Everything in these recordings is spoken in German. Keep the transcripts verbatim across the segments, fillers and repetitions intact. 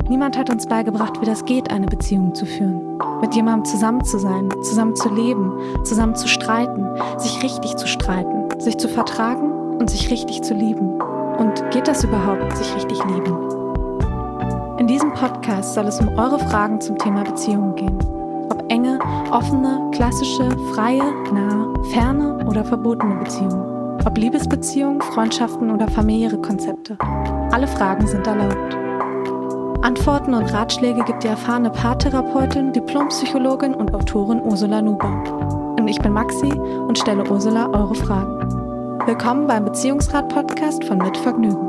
Niemand hat uns beigebracht, wie das geht, eine Beziehung zu führen. Mit jemandem zusammen zu sein, zusammen zu leben, zusammen zu streiten, sich richtig zu streiten, sich zu vertragen und sich richtig zu lieben. Und geht das überhaupt, sich richtig lieben? In diesem Podcast soll es um eure Fragen zum Thema Beziehungen gehen. Ob enge, offene, klassische, freie, nahe, ferne oder verbotene Beziehungen. Ob Liebesbeziehungen, Freundschaften oder familiäre Konzepte. Alle Fragen sind erlaubt. Antworten und Ratschläge gibt die erfahrene Paartherapeutin, Diplompsychologin und Autorin Ursula Nuber. Und ich bin Maxi und stelle Ursula eure Fragen. Willkommen beim Beziehungsrat-Podcast von Mit Vergnügen.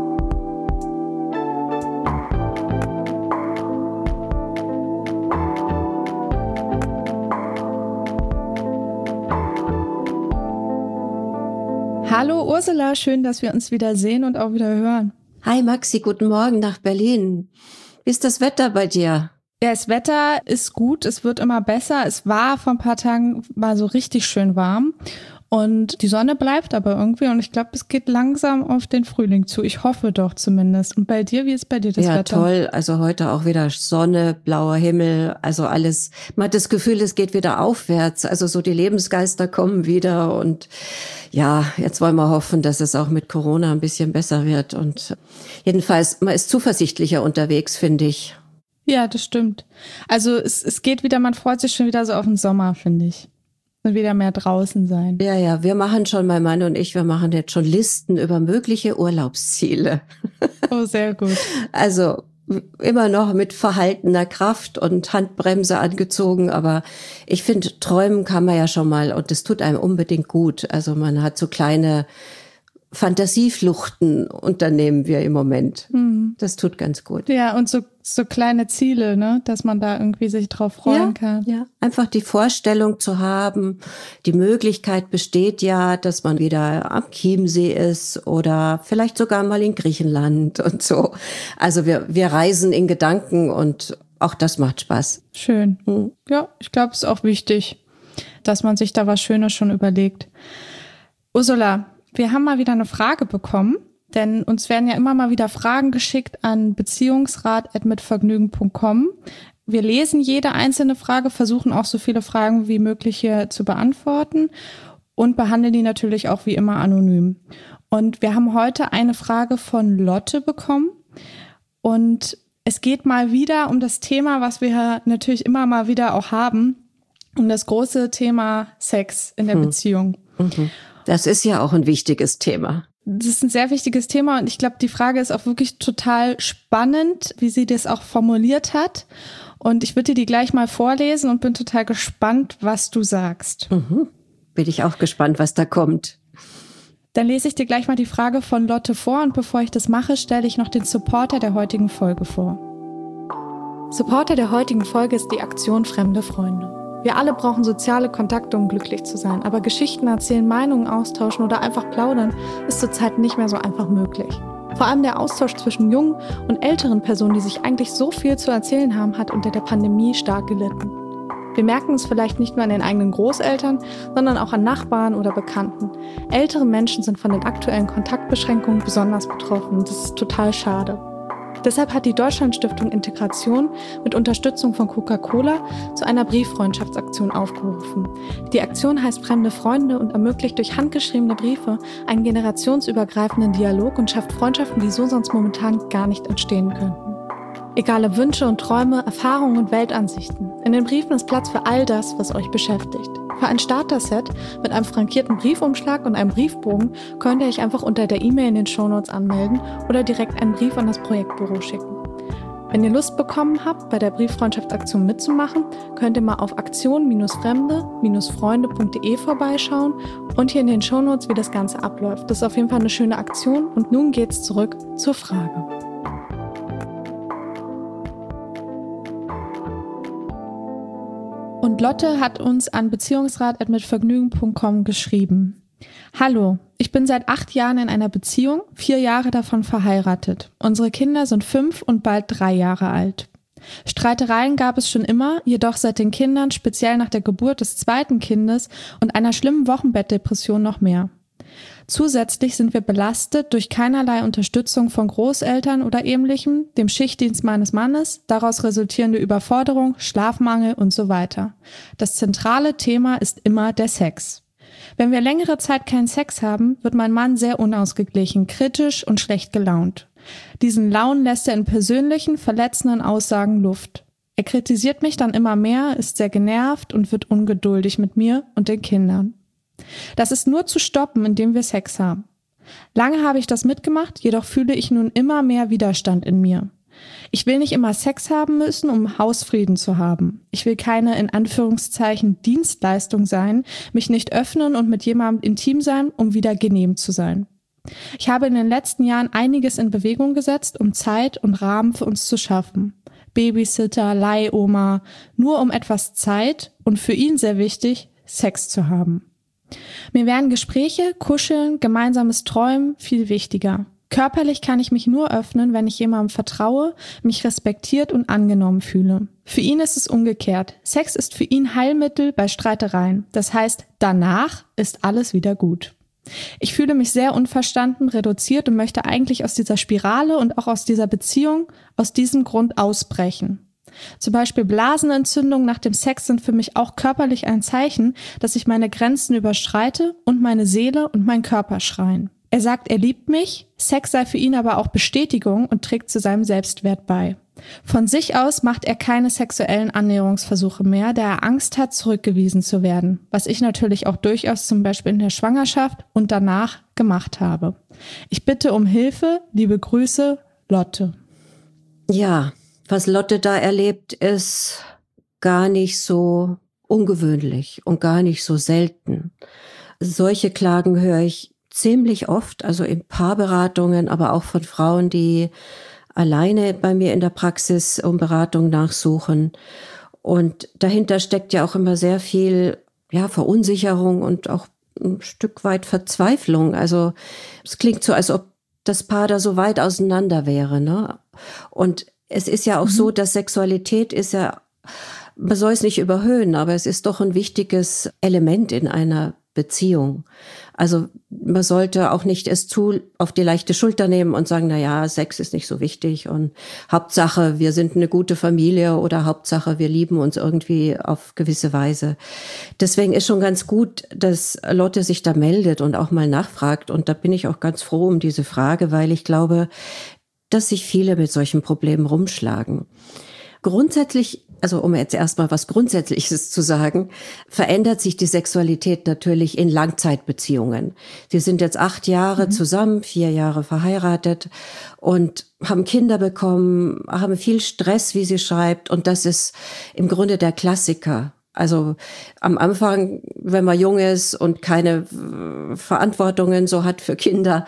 Hallo Ursula, schön, dass wir uns wieder sehen und auch wieder hören. Hi Maxi, guten Morgen nach Berlin. Wie ist das Wetter bei dir? Ja, das Wetter ist gut, es wird immer besser. Es war vor ein paar Tagen mal so richtig schön warm und die Sonne bleibt aber irgendwie und ich glaube, es geht langsam auf den Frühling zu. Ich hoffe doch zumindest. Und bei dir, wie ist bei dir das ja, Wetter? Ja, toll. Also heute auch wieder Sonne, blauer Himmel, also alles. Man hat das Gefühl, es geht wieder aufwärts. Also so die Lebensgeister kommen wieder und ja, jetzt wollen wir hoffen, dass es auch mit Corona ein bisschen besser wird. Und jedenfalls, man ist zuversichtlicher unterwegs, finde ich. Ja, das stimmt. Also es, es geht wieder, man freut sich schon wieder so auf den Sommer, finde ich. Und wieder mehr draußen sein. Ja, ja, wir machen schon, mein Mann und ich, wir machen jetzt schon Listen über mögliche Urlaubsziele. Oh, sehr gut. Also immer noch mit verhaltener Kraft und Handbremse angezogen, aber ich finde, träumen kann man ja schon mal und das tut einem unbedingt gut. Also man hat so kleine Fantasiefluchten, unternehmen wir im Moment. Mhm. Das tut ganz gut. Ja, und so so kleine Ziele, ne, dass man da irgendwie sich drauf freuen ja, kann. Ja, einfach die Vorstellung zu haben, die Möglichkeit besteht ja, dass man wieder am Chiemsee ist oder vielleicht sogar mal in Griechenland und so. Also wir wir reisen in Gedanken und auch das macht Spaß. Schön. Mhm. Ja, ich glaube, es ist auch wichtig, dass man sich da was Schönes schon überlegt. Ursula, wir haben mal wieder eine Frage bekommen, denn uns werden ja immer mal wieder Fragen geschickt an beziehungsrat at mitvergnügen punkt com. Wir lesen jede einzelne Frage, versuchen auch so viele Fragen wie möglich hier zu beantworten und behandeln die natürlich auch wie immer anonym. Und wir haben heute eine Frage von Lotte bekommen und es geht mal wieder um das Thema, was wir natürlich immer mal wieder auch haben, um das große Thema Sex in der hm. Beziehung. Mhm. Das ist ja auch ein wichtiges Thema. Das ist ein sehr wichtiges Thema und ich glaube, die Frage ist auch wirklich total spannend, wie sie das auch formuliert hat. Und ich würde dir die gleich mal vorlesen und bin total gespannt, was du sagst. Mhm. Bin ich auch gespannt, was da kommt. Dann lese ich dir gleich mal die Frage von Lotte vor und bevor ich das mache, stelle ich noch den Supporter der heutigen Folge vor. Supporter der heutigen Folge ist die Aktion Fremde Freunde. Wir alle brauchen soziale Kontakte, um glücklich zu sein, aber Geschichten erzählen, Meinungen austauschen oder einfach plaudern ist zurzeit nicht mehr so einfach möglich. Vor allem der Austausch zwischen jungen und älteren Personen, die sich eigentlich so viel zu erzählen haben, hat unter der Pandemie stark gelitten. Wir merken es vielleicht nicht nur an den eigenen Großeltern, sondern auch an Nachbarn oder Bekannten. Ältere Menschen sind von den aktuellen Kontaktbeschränkungen besonders betroffen und das ist total schade. Deshalb hat die Deutschlandstiftung Integration mit Unterstützung von Coca-Cola zu einer Brieffreundschaftsaktion aufgerufen. Die Aktion heißt Fremde Freunde und ermöglicht durch handgeschriebene Briefe einen generationsübergreifenden Dialog und schafft Freundschaften, die so sonst momentan gar nicht entstehen könnten. Egale Wünsche und Träume, Erfahrungen und Weltansichten. In den Briefen ist Platz für all das, was euch beschäftigt. Für ein Starter-Set mit einem frankierten Briefumschlag und einem Briefbogen könnt ihr euch einfach unter der E-Mail in den Shownotes anmelden oder direkt einen Brief an das Projektbüro schicken. Wenn ihr Lust bekommen habt, bei der Brieffreundschaftsaktion mitzumachen, könnt ihr mal auf aktion fremde freunde punkt de vorbeischauen und hier in den Shownotes, wie das Ganze abläuft. Das ist auf jeden Fall eine schöne Aktion und nun geht's zurück zur Frage. Und Lotte hat uns an beziehungsrat at mitvergnügen punkt com geschrieben. Hallo, ich bin seit acht Jahren in einer Beziehung, vier Jahre davon verheiratet. Unsere Kinder sind fünf und bald drei Jahre alt. Streitereien gab es schon immer, jedoch seit den Kindern, speziell nach der Geburt des zweiten Kindes und einer schlimmen Wochenbettdepression noch mehr. Zusätzlich sind wir belastet durch keinerlei Unterstützung von Großeltern oder Ähnlichem, dem Schichtdienst meines Mannes, daraus resultierende Überforderung, Schlafmangel und so weiter. Das zentrale Thema ist immer der Sex. Wenn wir längere Zeit keinen Sex haben, wird mein Mann sehr unausgeglichen, kritisch und schlecht gelaunt. Diesen Launen lässt er in persönlichen, verletzenden Aussagen Luft. Er kritisiert mich dann immer mehr, ist sehr genervt und wird ungeduldig mit mir und den Kindern. Das ist nur zu stoppen, indem wir Sex haben. Lange habe ich das mitgemacht, jedoch fühle ich nun immer mehr Widerstand in mir. Ich will nicht immer Sex haben müssen, um Hausfrieden zu haben. Ich will keine, in Anführungszeichen, Dienstleistung sein, mich nicht öffnen und mit jemandem intim sein, um wieder genehm zu sein. Ich habe in den letzten Jahren einiges in Bewegung gesetzt, um Zeit und Rahmen für uns zu schaffen. Babysitter, Leihoma, nur um etwas Zeit und für ihn sehr wichtig, Sex zu haben. Mir wären Gespräche, Kuscheln, gemeinsames Träumen viel wichtiger. Körperlich kann ich mich nur öffnen, wenn ich jemandem vertraue, mich respektiert und angenommen fühle. Für ihn ist es umgekehrt. Sex ist für ihn Heilmittel bei Streitereien. Das heißt, danach ist alles wieder gut. Ich fühle mich sehr unverstanden, reduziert und möchte eigentlich aus dieser Spirale und auch aus dieser Beziehung aus diesem Grund ausbrechen. Zum Beispiel Blasenentzündungen nach dem Sex sind für mich auch körperlich ein Zeichen, dass ich meine Grenzen überschreite und meine Seele und mein Körper schreien. Er sagt, er liebt mich, Sex sei für ihn aber auch Bestätigung und trägt zu seinem Selbstwert bei. Von sich aus macht er keine sexuellen Annäherungsversuche mehr, da er Angst hat, zurückgewiesen zu werden, was ich natürlich auch durchaus zum Beispiel in der Schwangerschaft und danach gemacht habe. Ich bitte um Hilfe, liebe Grüße, Lotte. Ja, was Lotte da erlebt, ist gar nicht so ungewöhnlich und gar nicht so selten. Solche Klagen höre ich ziemlich oft, also in Paarberatungen, aber auch von Frauen, die alleine bei mir in der Praxis um Beratung nachsuchen. Und dahinter steckt ja auch immer sehr viel, ja, Verunsicherung und auch ein Stück weit Verzweiflung. Also es klingt so, als ob das Paar da so weit auseinander wäre, ne? Und es ist ja auch mhm. so, dass Sexualität ist ja, man soll es nicht überhöhen, aber es ist doch ein wichtiges Element in einer Beziehung. Also man sollte auch nicht es zu auf die leichte Schulter nehmen und sagen, na ja, Sex ist nicht so wichtig und Hauptsache, wir sind eine gute Familie oder Hauptsache, wir lieben uns irgendwie auf gewisse Weise. Deswegen ist schon ganz gut, dass Lotte sich da meldet und auch mal nachfragt. Und da bin ich auch ganz froh um diese Frage, weil ich glaube, dass sich viele mit solchen Problemen rumschlagen. Grundsätzlich, also um jetzt erstmal was Grundsätzliches zu sagen, verändert sich die Sexualität natürlich in Langzeitbeziehungen. Sie sind jetzt acht Jahre mhm. zusammen, vier Jahre verheiratet und haben Kinder bekommen, haben viel Stress, wie sie schreibt. Und das ist im Grunde der Klassiker. Also am Anfang, wenn man jung ist und keine Verantwortungen so hat für Kinder,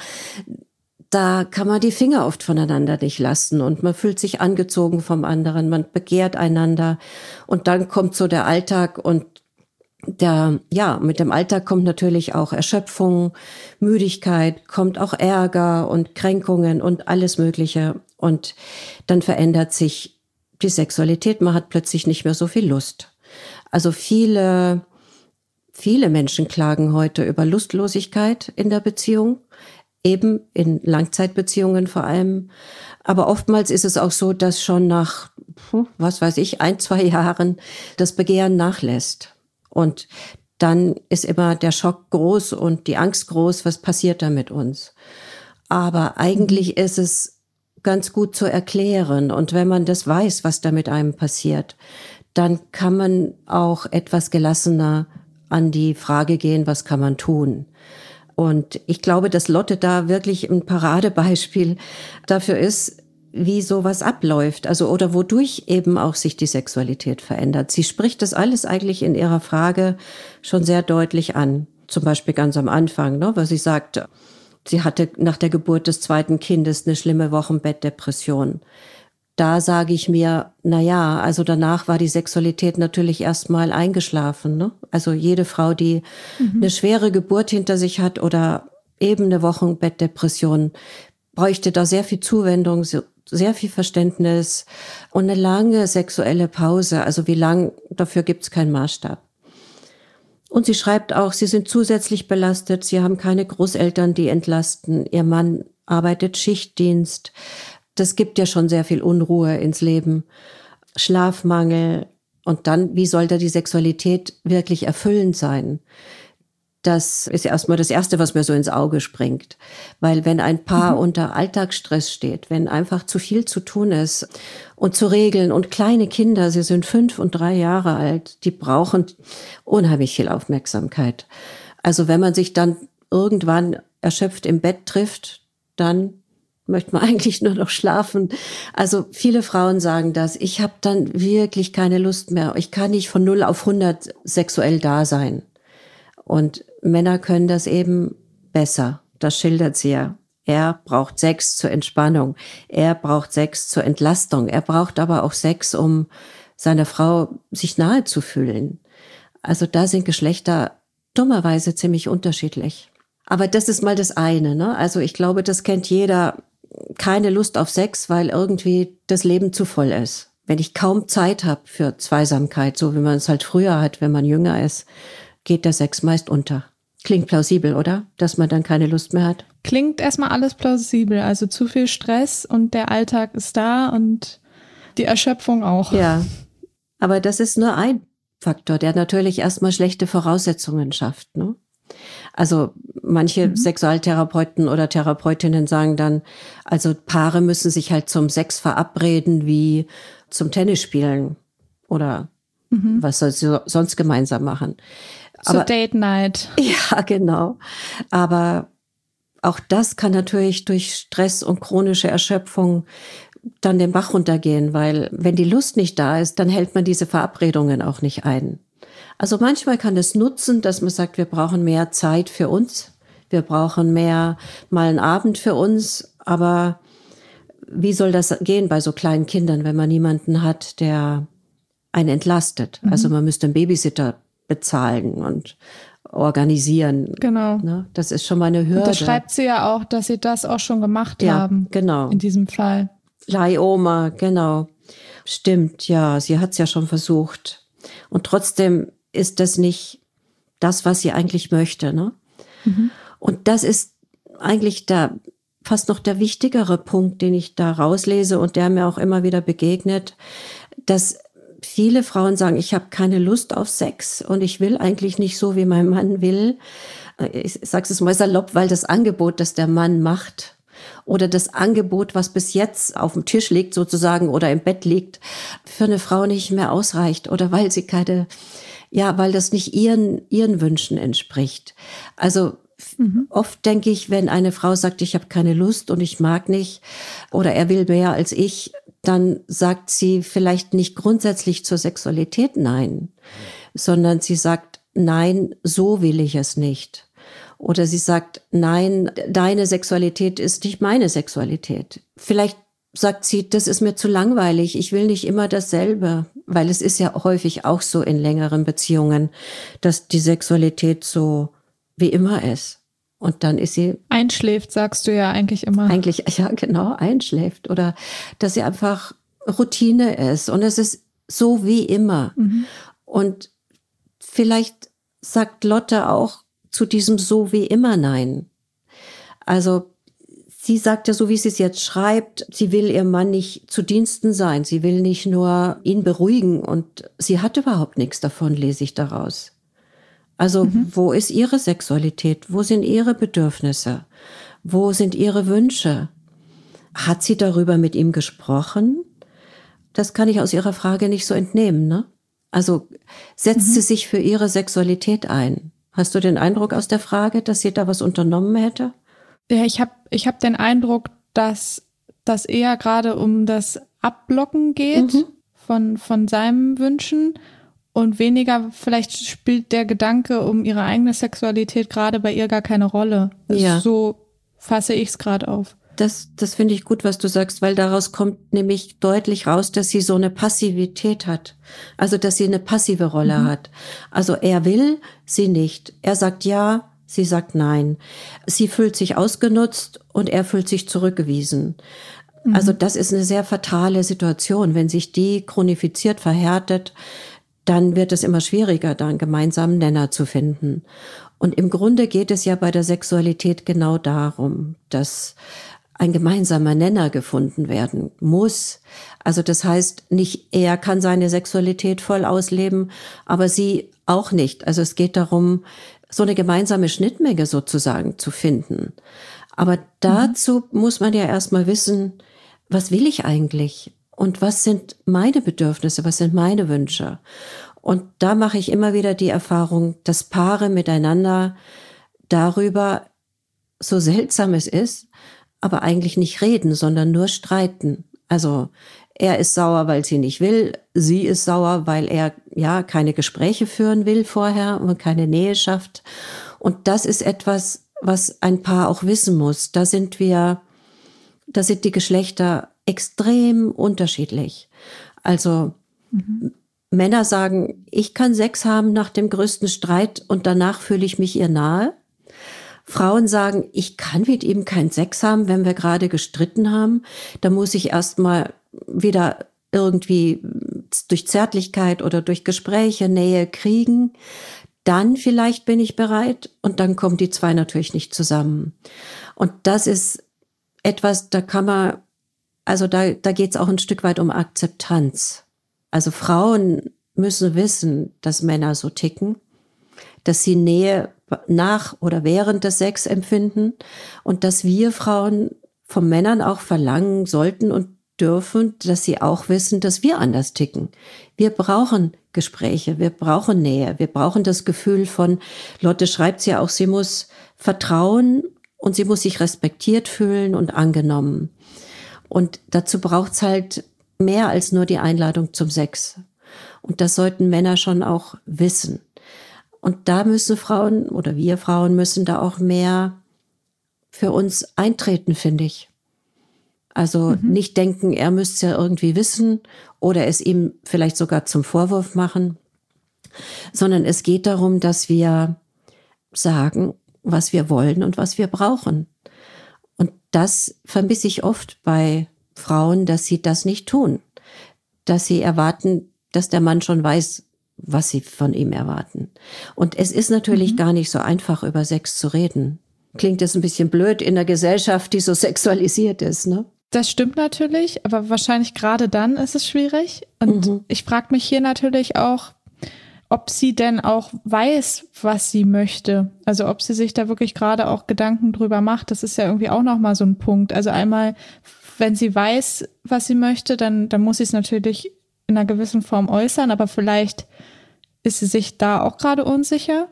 da kann man die Finger oft voneinander nicht lassen und man fühlt sich angezogen vom anderen, man begehrt einander und dann kommt so der Alltag und der, ja, mit dem Alltag kommt natürlich auch Erschöpfung, Müdigkeit, kommt auch Ärger und Kränkungen und alles Mögliche und dann verändert sich die Sexualität, man hat plötzlich nicht mehr so viel Lust. Also viele, viele Menschen klagen heute über Lustlosigkeit in der Beziehung. Eben in Langzeitbeziehungen vor allem. Aber oftmals ist es auch so, dass schon nach, was weiß ich, ein, zwei Jahren das Begehren nachlässt. Und dann ist immer der Schock groß und die Angst groß, was passiert da mit uns? Aber eigentlich ist es ganz gut zu erklären. Und wenn man das weiß, was da mit einem passiert, dann kann man auch etwas gelassener an die Frage gehen, was kann man tun? Und ich glaube, dass Lotte da wirklich ein Paradebeispiel dafür ist, wie sowas abläuft, also oder wodurch eben auch sich die Sexualität verändert. Sie spricht das alles eigentlich in ihrer Frage schon sehr deutlich an. Zum Beispiel ganz am Anfang, ne, weil sie sagt, sie hatte nach der Geburt des zweiten Kindes eine schlimme Wochenbettdepression. Da sage ich mir, na ja, also danach war die Sexualität natürlich erstmal eingeschlafen, ne? Also jede Frau, die mhm. eine schwere Geburt hinter sich hat oder eben eine Wochenbettdepression, bräuchte da sehr viel Zuwendung, sehr viel Verständnis und eine lange sexuelle Pause. Also wie lang, dafür gibt's keinen Maßstab. Und sie schreibt auch, sie sind zusätzlich belastet, sie haben keine Großeltern, die entlasten, ihr Mann arbeitet Schichtdienst. Das gibt ja schon sehr viel Unruhe ins Leben, Schlafmangel. Und dann, wie soll da die Sexualität wirklich erfüllend sein? Das ist erstmal das Erste, was mir so ins Auge springt. Weil wenn ein Paar mhm. unter Alltagsstress steht, wenn einfach zu viel zu tun ist und zu regeln und kleine Kinder, sie sind fünf und drei Jahre alt, die brauchen unheimlich viel Aufmerksamkeit. Also wenn man sich dann irgendwann erschöpft im Bett trifft, dann möchte man eigentlich nur noch schlafen. Also viele Frauen sagen das. Ich habe dann wirklich keine Lust mehr. Ich kann nicht von null auf hundert sexuell da sein. Und Männer können das eben besser. Das schildert sie ja. Er braucht Sex zur Entspannung. Er braucht Sex zur Entlastung. Er braucht aber auch Sex, um seiner Frau sich nahe zu fühlen. Also da sind Geschlechter dummerweise ziemlich unterschiedlich. Aber das ist mal das eine, ne? Also ich glaube, das kennt jeder. Keine Lust auf Sex, weil irgendwie das Leben zu voll ist. Wenn ich kaum Zeit habe für Zweisamkeit, so wie man es halt früher hat, wenn man jünger ist, geht der Sex meist unter. Klingt plausibel, oder? Dass man dann keine Lust mehr hat? Klingt erstmal alles plausibel. Also zu viel Stress und der Alltag ist da und die Erschöpfung auch. Ja, aber das ist nur ein Faktor, der natürlich erstmal schlechte Voraussetzungen schafft, ne? Also manche mhm. Sexualtherapeuten oder Therapeutinnen sagen dann, also Paare müssen sich halt zum Sex verabreden wie zum Tennisspielen oder mhm. was soll sie sonst gemeinsam machen. So aber, Date Night. Ja, genau. Aber auch das kann natürlich durch Stress und chronische Erschöpfung dann den Bach runtergehen, weil wenn die Lust nicht da ist, dann hält man diese Verabredungen auch nicht ein. Also manchmal kann es nutzen, dass man sagt, wir brauchen mehr Zeit für uns, wir brauchen mehr mal einen Abend für uns, aber wie soll das gehen bei so kleinen Kindern, wenn man niemanden hat, der einen entlastet? Mhm. Also man müsste einen Babysitter bezahlen und organisieren. Genau. Ne? Das ist schon mal eine Hürde. Und da schreibt sie ja auch, dass sie das auch schon gemacht ja, haben. Genau. In diesem Fall. Leihoma, genau. Stimmt, ja, sie hat es ja schon versucht. Und trotzdem ist das nicht das, was sie eigentlich möchte, ne? Mhm. Und das ist eigentlich der, fast noch der wichtigere Punkt, den ich da rauslese und der mir auch immer wieder begegnet, dass viele Frauen sagen, ich habe keine Lust auf Sex und ich will eigentlich nicht so, wie mein Mann will. Ich sage es mal salopp, weil das Angebot, das der Mann macht, oder das Angebot, was bis jetzt auf dem Tisch liegt sozusagen oder im Bett liegt, für eine Frau nicht mehr ausreicht oder weil sie keine, ja, weil das nicht ihren ihren Wünschen entspricht. Also mhm. oft denke ich, wenn eine Frau sagt, ich habe keine Lust und ich mag nicht oder er will mehr als ich, dann sagt sie vielleicht nicht grundsätzlich zur Sexualität nein, sondern sie sagt, nein, so will ich es nicht. Oder sie sagt, nein, deine Sexualität ist nicht meine Sexualität. Vielleicht sagt sie, das ist mir zu langweilig, ich will nicht immer dasselbe. Weil es ist ja häufig auch so in längeren Beziehungen, dass die Sexualität so wie immer ist. Und dann ist sie... Einschläft, sagst du ja eigentlich immer. Eigentlich, ja genau, einschläft. Oder dass sie einfach Routine ist. Und es ist so wie immer. Mhm. Und vielleicht sagt Lotte auch, zu diesem so wie immer nein. Also sie sagt ja, so wie sie es jetzt schreibt, sie will ihrem Mann nicht zu Diensten sein. Sie will nicht nur ihn beruhigen und sie hat überhaupt nichts davon, lese ich daraus. Also mhm. wo ist ihre Sexualität? Wo sind ihre Bedürfnisse? Wo sind ihre Wünsche? Hat sie darüber mit ihm gesprochen? Das kann ich aus ihrer Frage nicht so entnehmen, ne? Also setzt mhm. sie sich für ihre Sexualität ein? Hast du den Eindruck aus der Frage, dass sie da was unternommen hätte? Ja, ich habe ich hab den Eindruck, dass das eher gerade um das Abblocken geht mhm. von, von seinen Wünschen und weniger, vielleicht spielt der Gedanke um ihre eigene Sexualität gerade bei ihr gar keine Rolle. Ja. So fasse ich es gerade auf. Das, das finde ich gut, was du sagst, weil daraus kommt nämlich deutlich raus, dass sie so eine Passivität hat. Also, dass sie eine passive Rolle mhm. hat. Also, er will, sie nicht. Er sagt ja, sie sagt nein. Sie fühlt sich ausgenutzt und er fühlt sich zurückgewiesen. Mhm. Also, das ist eine sehr fatale Situation. Wenn sich die chronifiziert, verhärtet, dann wird es immer schwieriger, da einen gemeinsamen Nenner zu finden. Und im Grunde geht es ja bei der Sexualität genau darum, dass ein gemeinsamer Nenner gefunden werden muss. Also das heißt, nicht er kann seine Sexualität voll ausleben, aber sie auch nicht. Also es geht darum, so eine gemeinsame Schnittmenge sozusagen zu finden. Aber dazu mhm. muss man ja erstmal wissen, was will ich eigentlich? Und was sind meine Bedürfnisse? Was sind meine Wünsche? Und da mache ich immer wieder die Erfahrung, dass Paare miteinander darüber, so seltsam es ist, aber eigentlich nicht reden, sondern nur streiten. Also er ist sauer, weil sie nicht will. Sie ist sauer, weil er ja keine Gespräche führen will vorher und keine Nähe schafft. Und das ist etwas, was ein Paar auch wissen muss. Da sind wir, da sind die Geschlechter extrem unterschiedlich. Also mhm. Männer sagen, ich kann Sex haben nach dem größten Streit und danach fühle ich mich ihr nahe. Frauen sagen, ich kann mit ihm keinen Sex haben, wenn wir gerade gestritten haben. Da muss ich erstmal wieder irgendwie durch Zärtlichkeit oder durch Gespräche Nähe kriegen. Dann vielleicht bin ich bereit und dann kommen die zwei natürlich nicht zusammen. Und das ist etwas, da kann man, also da, da geht es auch ein Stück weit um Akzeptanz. Also Frauen müssen wissen, dass Männer so ticken, dass sie Nähe nach oder während des Sex empfinden und dass wir Frauen von Männern auch verlangen sollten und dürfen, dass sie auch wissen, dass wir anders ticken. Wir brauchen Gespräche, wir brauchen Nähe, wir brauchen das Gefühl von, Lotte schreibt ja auch, sie muss vertrauen und sie muss sich respektiert fühlen und angenommen. Und dazu braucht's halt mehr als nur die Einladung zum Sex. Und das sollten Männer schon auch wissen. Und da müssen Frauen oder wir Frauen müssen da auch mehr für uns eintreten, finde ich. Also mhm. nicht denken, er müsste es ja irgendwie wissen oder es ihm vielleicht sogar zum Vorwurf machen, sondern es geht darum, dass wir sagen, was wir wollen und was wir brauchen. Und das vermisse ich oft bei Frauen, dass sie das nicht tun, dass sie erwarten, dass der Mann schon weiß, was sie von ihm erwarten. Und es ist natürlich mhm. gar nicht so einfach, über Sex zu reden. Klingt jetzt ein bisschen blöd in einer Gesellschaft, die so sexualisiert ist, ne? Das stimmt natürlich, aber wahrscheinlich gerade dann ist es schwierig. Und mhm. ich frage mich hier natürlich auch, ob sie denn auch weiß, was sie möchte. Also ob sie sich da wirklich gerade auch Gedanken drüber macht. Das ist ja irgendwie auch nochmal so ein Punkt. Also einmal, wenn sie weiß, was sie möchte, dann, dann muss sie es natürlich in einer gewissen Form äußern, aber vielleicht ist sie sich da auch gerade unsicher.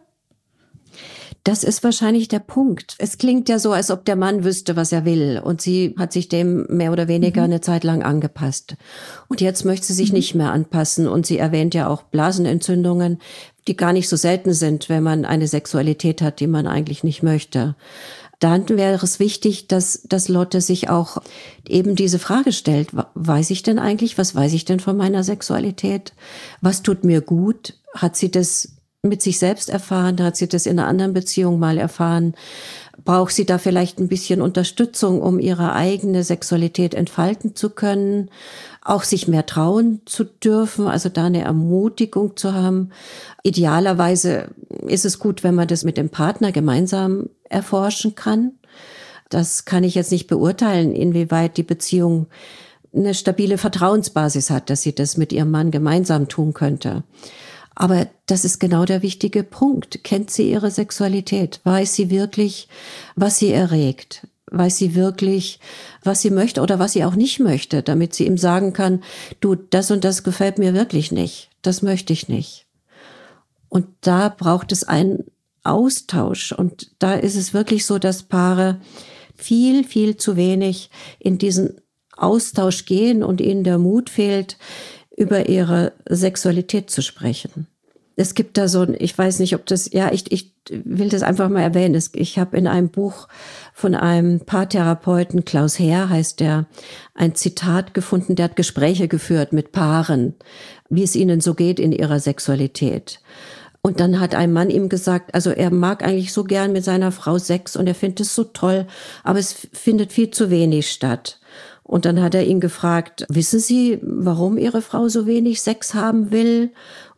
Das ist wahrscheinlich der Punkt. Es klingt ja so, als ob der Mann wüsste, was er will. Und sie hat sich dem mehr oder weniger mhm. eine Zeit lang angepasst. Und jetzt möchte sie sich mhm. nicht mehr anpassen. Und sie erwähnt ja auch Blasenentzündungen, die gar nicht so selten sind, wenn man eine Sexualität hat, die man eigentlich nicht möchte. Dann wäre es wichtig, dass, dass Lotte sich auch eben diese Frage stellt. Weiß ich denn eigentlich, was weiß ich denn von meiner Sexualität? Was tut mir gut? Hat sie das mit sich selbst erfahren? Hat sie das in einer anderen Beziehung mal erfahren? Braucht sie da vielleicht ein bisschen Unterstützung, um ihre eigene Sexualität entfalten zu können? Auch sich mehr trauen zu dürfen, also da eine Ermutigung zu haben. Idealerweise ist es gut, wenn man das mit dem Partner gemeinsam erforschen kann. Das kann ich jetzt nicht beurteilen, inwieweit die Beziehung eine stabile Vertrauensbasis hat, dass sie das mit ihrem Mann gemeinsam tun könnte. Aber das ist genau der wichtige Punkt. Kennt sie ihre Sexualität? Weiß sie wirklich, was sie erregt? Weiß sie wirklich, was sie möchte oder was sie auch nicht möchte, damit sie ihm sagen kann, du, das und das gefällt mir wirklich nicht. Das möchte ich nicht. Und da braucht es einen Austausch. Und da ist es wirklich so, dass Paare viel, viel zu wenig in diesen Austausch gehen und ihnen der Mut fehlt, über ihre Sexualität zu sprechen. Es gibt da so ein, ich weiß nicht, ob das, ja, ich, ich will das einfach mal erwähnen. Ich habe in einem Buch von einem Paartherapeuten, Klaus Herr heißt der, ein Zitat gefunden, der hat Gespräche geführt mit Paaren, wie es ihnen so geht in ihrer Sexualität. Und dann hat ein Mann ihm gesagt, also er mag eigentlich so gern mit seiner Frau Sex und er findet es so toll, aber es findet viel zu wenig statt. Und dann hat er ihn gefragt, wissen Sie, warum Ihre Frau so wenig Sex haben will?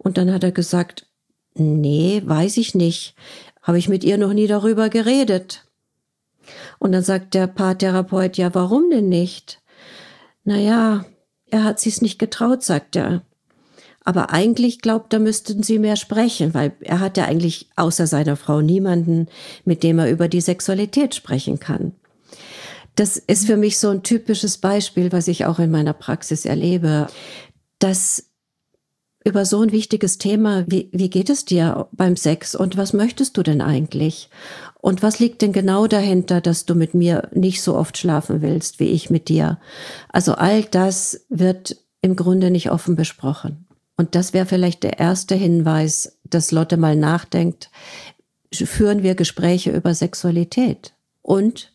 Und dann hat er gesagt, nee, weiß ich nicht. Habe ich mit ihr noch nie darüber geredet. Und dann sagt der Paartherapeut, ja, warum denn nicht? Naja, er hat sich's nicht getraut, sagt er. Aber eigentlich glaubt er, müssten sie mehr sprechen, weil er hat ja eigentlich außer seiner Frau niemanden, mit dem er über die Sexualität sprechen kann. Das ist für mich so ein typisches Beispiel, was ich auch in meiner Praxis erlebe, dass über so ein wichtiges Thema, wie, wie geht es dir beim Sex und was möchtest du denn eigentlich? Und was liegt denn genau dahinter, dass du mit mir nicht so oft schlafen willst, wie ich mit dir? Also all das wird im Grunde nicht offen besprochen. Und das wäre vielleicht der erste Hinweis, dass Lotte mal nachdenkt, führen wir Gespräche über Sexualität? Und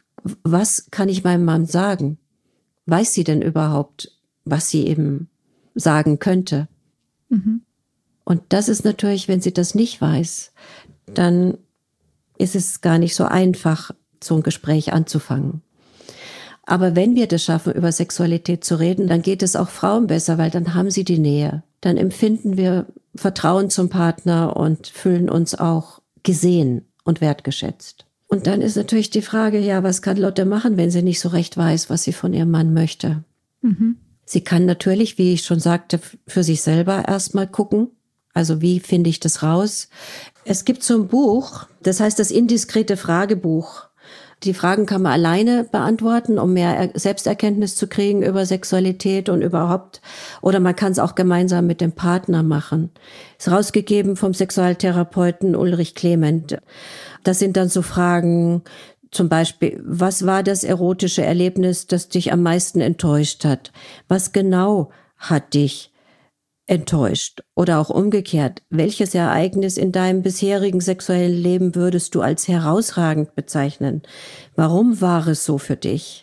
was kann ich meinem Mann sagen? Weiß sie denn überhaupt, was sie eben sagen könnte? Mhm. Und das ist natürlich, wenn sie das nicht weiß, dann ist es gar nicht so einfach, so ein Gespräch anzufangen. Aber wenn wir das schaffen, über Sexualität zu reden, dann geht es auch Frauen besser, weil dann haben sie die Nähe. Dann empfinden wir Vertrauen zum Partner und fühlen uns auch gesehen und wertgeschätzt. Und dann ist natürlich die Frage, ja, was kann Lotte machen, wenn sie nicht so recht weiß, was sie von ihrem Mann möchte? Mhm. Sie kann natürlich, wie ich schon sagte, für sich selber erstmal gucken. Also wie finde ich das raus? Es gibt so ein Buch, das heißt das indiskrete Fragebuch. Die Fragen kann man alleine beantworten, um mehr Selbsterkenntnis zu kriegen über Sexualität und überhaupt. Oder man kann es auch gemeinsam mit dem Partner machen. Ist rausgegeben vom Sexualtherapeuten Ulrich Clement. Das sind dann so Fragen, zum Beispiel, was war das erotische Erlebnis, das dich am meisten enttäuscht hat? Was genau hat dich enttäuscht? Oder auch umgekehrt, welches Ereignis in deinem bisherigen sexuellen Leben würdest du als herausragend bezeichnen? Warum war es so für dich?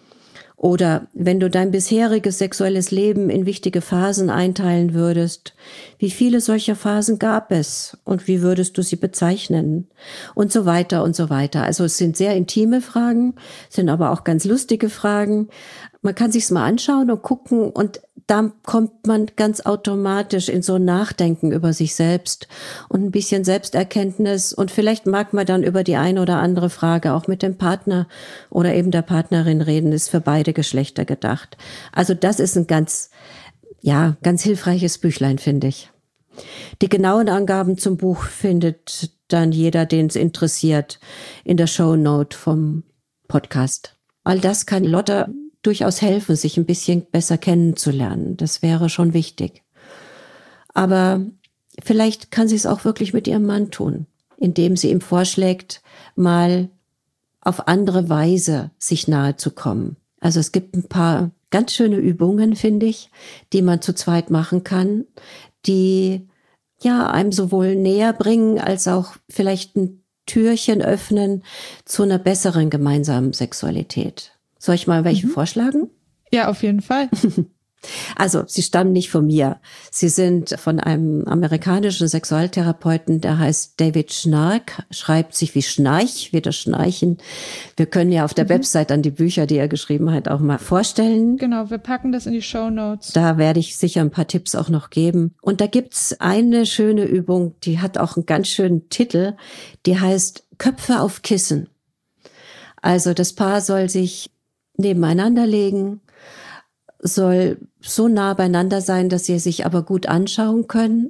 Oder wenn du dein bisheriges sexuelles Leben in wichtige Phasen einteilen würdest, wie viele solcher Phasen gab es und wie würdest du sie bezeichnen? Und so weiter und so weiter. Also es sind sehr intime Fragen, sind aber auch ganz lustige Fragen. Man kann sich's mal anschauen und gucken und da kommt man ganz automatisch in so ein Nachdenken über sich selbst und ein bisschen Selbsterkenntnis und vielleicht mag man dann über die eine oder andere Frage auch mit dem Partner oder eben der Partnerin reden, ist für beide Geschlechter gedacht. Also das ist ein ganz, ja, ganz hilfreiches Büchlein, finde ich. Die genauen Angaben zum Buch findet dann jeder, den es interessiert, in der Shownote vom Podcast. All das kann Lotte durchaus helfen, sich ein bisschen besser kennenzulernen. Das wäre schon wichtig. Aber vielleicht kann sie es auch wirklich mit ihrem Mann tun, indem sie ihm vorschlägt, mal auf andere Weise sich nahe zu kommen. Also es gibt ein paar ganz schöne Übungen, finde ich, die man zu zweit machen kann, die ja einem sowohl näher bringen, als auch vielleicht ein Türchen öffnen zu einer besseren gemeinsamen Sexualität. Soll ich mal welche mhm. vorschlagen? Ja, auf jeden Fall. Also, sie stammen nicht von mir. Sie sind von einem amerikanischen Sexualtherapeuten, der heißt David Schnarch, schreibt sich wie Schnarch, wie das Schnarchen. Wir können ja auf der mhm. Website dann die Bücher, die er geschrieben hat, auch mal vorstellen. Genau, wir packen das in die Shownotes. Da werde ich sicher ein paar Tipps auch noch geben. Und da gibt's eine schöne Übung, die hat auch einen ganz schönen Titel, die heißt Köpfe auf Kissen. Also das Paar soll sich nebeneinander legen, soll so nah beieinander sein, dass sie sich aber gut anschauen können.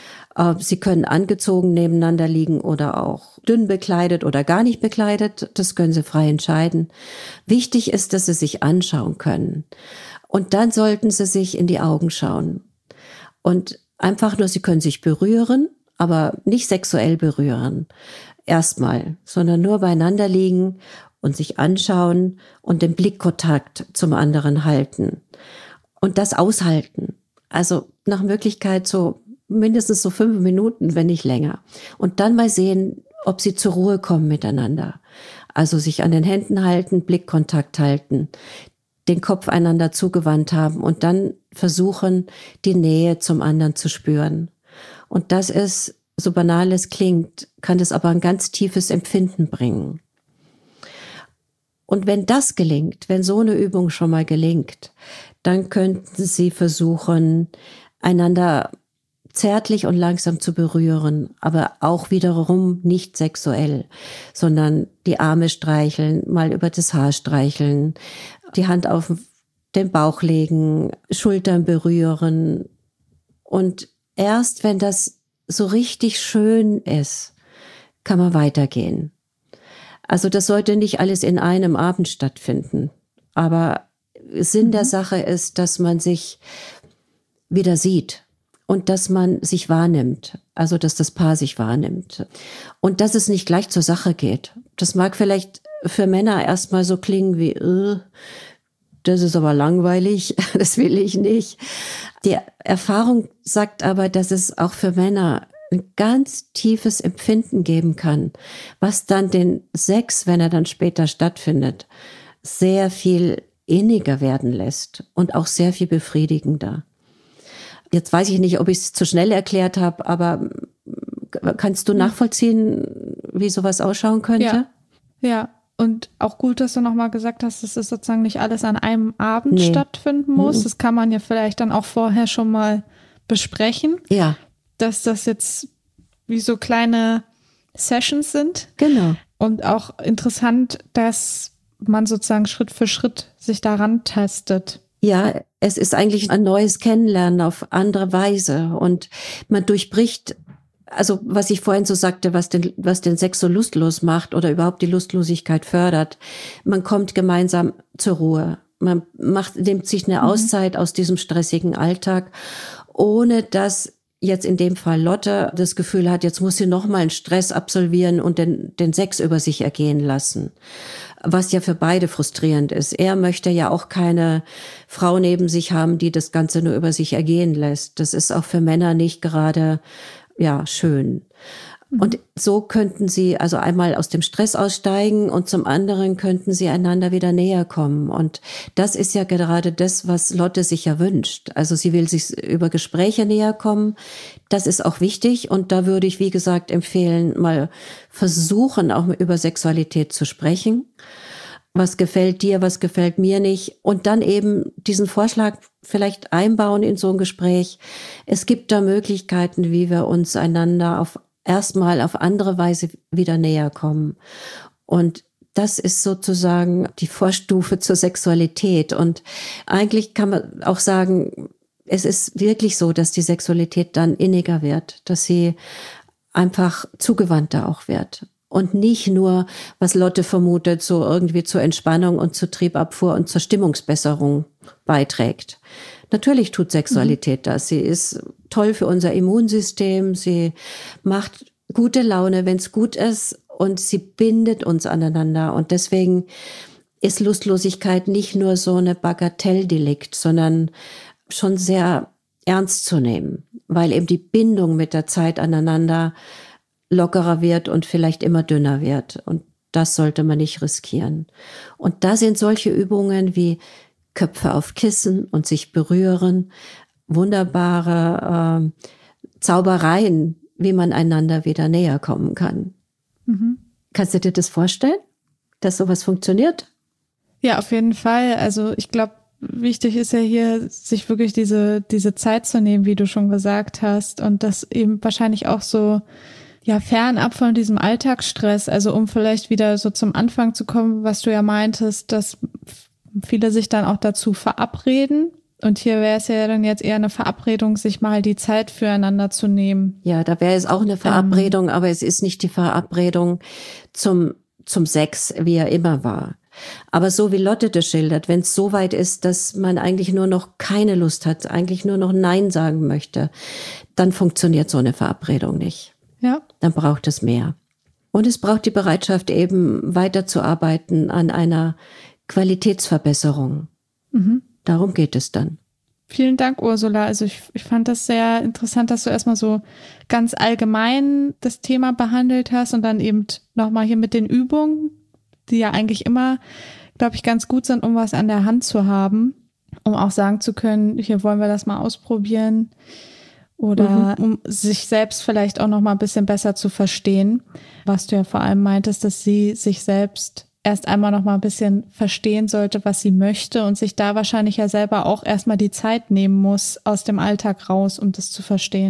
Sie können angezogen nebeneinander liegen oder auch dünn bekleidet oder gar nicht bekleidet. Das können sie frei entscheiden. Wichtig ist, dass sie sich anschauen können. Und dann sollten sie sich in die Augen schauen. Und einfach nur, sie können sich berühren, aber nicht sexuell berühren. Erstmal, sondern nur beieinander liegen und sich anschauen und den Blickkontakt zum anderen halten. Und das aushalten. Also nach Möglichkeit so mindestens so fünf Minuten, wenn nicht länger. Und dann mal sehen, ob sie zur Ruhe kommen miteinander. Also sich an den Händen halten, Blickkontakt halten, den Kopf einander zugewandt haben und dann versuchen, die Nähe zum anderen zu spüren. Und das ist, so banal es klingt, kann es aber ein ganz tiefes Empfinden bringen. Und wenn das gelingt, wenn so eine Übung schon mal gelingt, dann könnten Sie versuchen, einander zärtlich und langsam zu berühren, aber auch wiederum nicht sexuell, sondern die Arme streicheln, mal über das Haar streicheln, die Hand auf den Bauch legen, Schultern berühren. Und erst wenn das so richtig schön ist, kann man weitergehen. Also das sollte nicht alles in einem Abend stattfinden. Aber Sinn der Sache ist, dass man sich wieder sieht und dass man sich wahrnimmt. Also dass das Paar sich wahrnimmt. Und dass es nicht gleich zur Sache geht. Das mag vielleicht für Männer erstmal so klingen wie, äh, das ist aber langweilig, das will ich nicht. Die Erfahrung sagt aber, dass es auch für Männer ein ganz tiefes Empfinden geben kann, was dann den Sex, wenn er dann später stattfindet, sehr viel inniger werden lässt und auch sehr viel befriedigender. Jetzt weiß ich nicht, ob ich es zu schnell erklärt habe, aber kannst du nachvollziehen, wie sowas ausschauen könnte? Ja, ja. Und auch gut, dass du nochmal gesagt hast, dass es sozusagen nicht alles an einem Abend nee. stattfinden muss. Mhm. Das kann man ja vielleicht dann auch vorher schon mal besprechen. Ja. Dass das jetzt wie so kleine Sessions sind. Genau. Und auch interessant, dass man sozusagen Schritt für Schritt sich daran tastet. Ja, es ist eigentlich ein neues Kennenlernen auf andere Weise und man durchbricht, also was ich vorhin so sagte, was den, was den Sex so lustlos macht oder überhaupt die Lustlosigkeit fördert. Man kommt gemeinsam zur Ruhe. Man macht, nimmt sich eine Auszeit mhm. aus diesem stressigen Alltag, ohne dass jetzt in dem Fall Lotte das Gefühl hat, jetzt muss sie noch mal einen Stress absolvieren und den, den Sex über sich ergehen lassen. Was ja für beide frustrierend ist. Er möchte ja auch keine Frau neben sich haben, die das Ganze nur über sich ergehen lässt. Das ist auch für Männer nicht gerade, ja, schön. Mhm. Und so könnten sie also einmal aus dem Stress aussteigen und zum anderen könnten sie einander wieder näher kommen. Und das ist ja gerade das, was Lotte sich ja wünscht. Also sie will sich über Gespräche näher kommen. Das ist auch wichtig. Und da würde ich, wie gesagt, empfehlen, mal versuchen, auch über Sexualität zu sprechen. Was gefällt dir, was gefällt mir nicht? Und dann eben diesen Vorschlag vielleicht einbauen in so ein Gespräch. Es gibt da Möglichkeiten, wie wir uns einander auf erstmal auf andere Weise wieder näher kommen. Und das ist sozusagen die Vorstufe zur Sexualität. Und eigentlich kann man auch sagen, es ist wirklich so, dass die Sexualität dann inniger wird, dass sie einfach zugewandter auch wird. Und nicht nur, was Lotte vermutet, so irgendwie zur Entspannung und zur Triebabfuhr und zur Stimmungsbesserung beiträgt. Natürlich tut Sexualität mhm. das. Sie ist toll für unser Immunsystem. Sie macht gute Laune, wenn es gut ist. Und sie bindet uns aneinander. Und deswegen ist Lustlosigkeit nicht nur so eine Bagatelldelikt, sondern schon sehr ernst zu nehmen. Weil eben die Bindung mit der Zeit aneinander lockerer wird und vielleicht immer dünner wird. Und das sollte man nicht riskieren. Und da sind solche Übungen wie Köpfe auf Kissen und sich berühren, wunderbare äh, Zaubereien, wie man einander wieder näher kommen kann. Mhm. Kannst du dir das vorstellen, dass sowas funktioniert? Ja, auf jeden Fall. Also ich glaube, wichtig ist ja hier, sich wirklich diese diese Zeit zu nehmen, wie du schon gesagt hast, und das eben wahrscheinlich auch so ja fernab von diesem Alltagsstress, also um vielleicht wieder so zum Anfang zu kommen, was du ja meintest, dass viele sich dann auch dazu verabreden. Und hier wäre es ja dann jetzt eher eine Verabredung, sich mal die Zeit füreinander zu nehmen. Ja, da wäre es auch eine Verabredung, ähm, aber es ist nicht die Verabredung zum zum Sex, wie er immer war. Aber so wie Lotte das schildert, wenn es so weit ist, dass man eigentlich nur noch keine Lust hat, eigentlich nur noch Nein sagen möchte, dann funktioniert so eine Verabredung nicht. Ja. Dann braucht es mehr. Und es braucht die Bereitschaft, eben weiterzuarbeiten an einer Qualitätsverbesserung. Mhm. Darum geht es dann. Vielen Dank, Ursula. Also ich, ich fand das sehr interessant, dass du erstmal so ganz allgemein das Thema behandelt hast und dann eben nochmal hier mit den Übungen, die ja eigentlich immer, glaube ich, ganz gut sind, um was an der Hand zu haben, um auch sagen zu können, hier wollen wir das mal ausprobieren oder mhm. um sich selbst vielleicht auch nochmal ein bisschen besser zu verstehen, was du ja vor allem meintest, dass sie sich selbst erst einmal noch mal ein bisschen verstehen sollte, was sie möchte und sich da wahrscheinlich ja selber auch erstmal die Zeit nehmen muss aus dem Alltag raus, um das zu verstehen.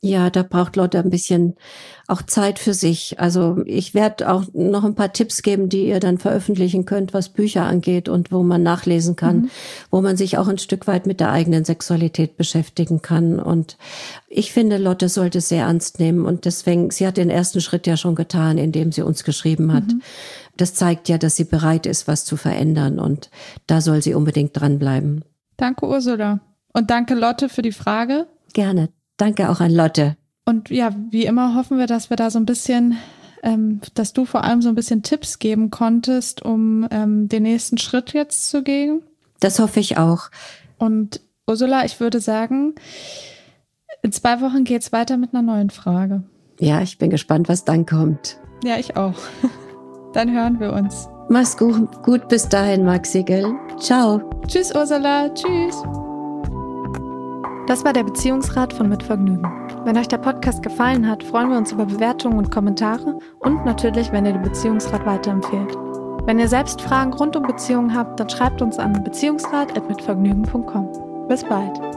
Ja, da braucht Lotte ein bisschen auch Zeit für sich. Also ich werde auch noch ein paar Tipps geben, die ihr dann veröffentlichen könnt, was Bücher angeht und wo man nachlesen kann, mhm. wo man sich auch ein Stück weit mit der eigenen Sexualität beschäftigen kann. Und ich finde, Lotte sollte es sehr ernst nehmen. Und deswegen, sie hat den ersten Schritt ja schon getan, indem sie uns geschrieben hat. Mhm. Das zeigt ja, dass sie bereit ist, was zu verändern. Und da soll sie unbedingt dranbleiben. Danke, Ursula. Und danke, Lotte, für die Frage. Gerne. Danke auch an Lotte. Und ja, wie immer hoffen wir, dass wir da so ein bisschen, ähm, dass du vor allem so ein bisschen Tipps geben konntest, um ähm, den nächsten Schritt jetzt zu gehen. Das hoffe ich auch. Und Ursula, ich würde sagen, in zwei Wochen geht's weiter mit einer neuen Frage. Ja, ich bin gespannt, was dann kommt. Ja, ich auch. Dann hören wir uns. Mach's gut, gut bis dahin, Maxi, gell? Ciao. Tschüss, Ursula. Tschüss. Das war der Beziehungsrat von Mit Vergnügen. Wenn euch der Podcast gefallen hat, freuen wir uns über Bewertungen und Kommentare und natürlich, wenn ihr den Beziehungsrat weiterempfehlt. Wenn ihr selbst Fragen rund um Beziehungen habt, dann schreibt uns an beziehungsrat at mitvergnügen punkt com. Bis bald.